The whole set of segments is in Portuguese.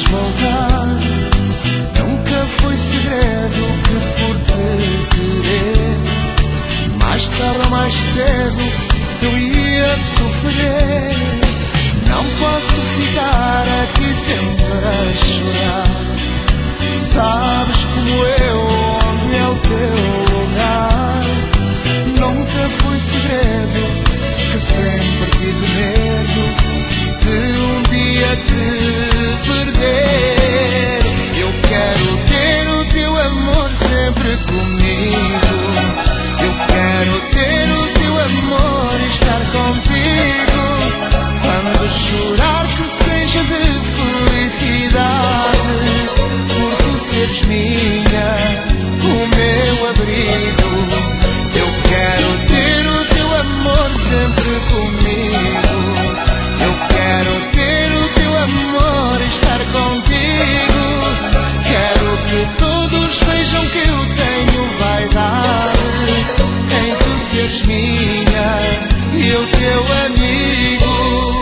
voltar. Nunca foi segredo que por te querer, mais tarde ou mais cedo eu ia sofrer. Não posso ficar aqui sempre a chorar. Sabes como eu, onde é o teu lugar. Nunca foi segredo que sempre tive medo de um dia te perder. Eu quero ter o teu amor sempre comigo. Eu quero ter o teu amor e estar contigo. Quando chorar que seja de felicidade, por tu seres minha, o meu abrigo. Eu quero ter o teu amor sempre comigo. Eu quero ter o teu amor e estar contigo. Quero que todos vejam que eu tenho vaidade em tu seres minha e eu teu amigo.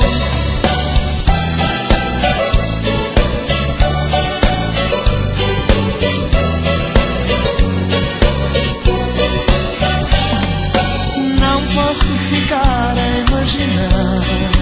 Não posso ficar a imaginar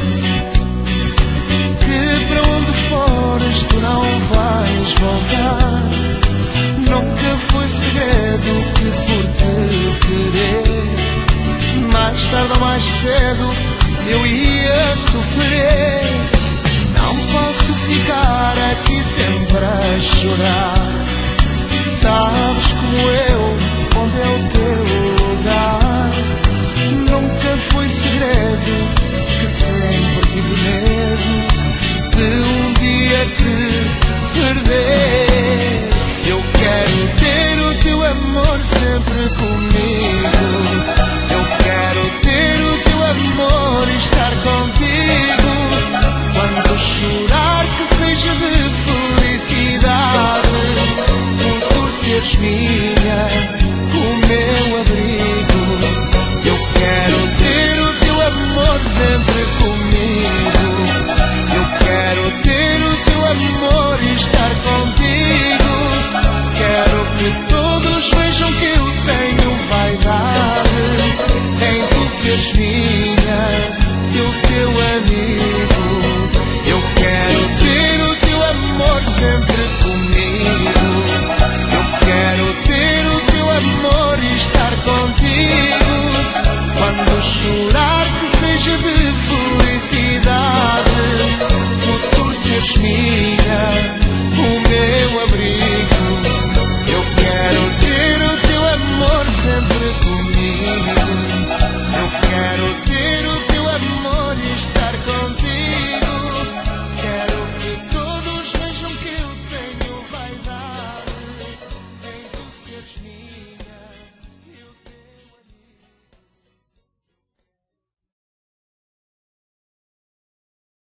que para onde fores tu não vais voltar. Nunca foi segredo que por te querer, mais tarde ou mais cedo eu ia sofrer. Não posso ficar aqui sempre a chorar. Sabes como eu, onde é o teu lugar. Nunca foi segredo que sempre tive medo de um dia te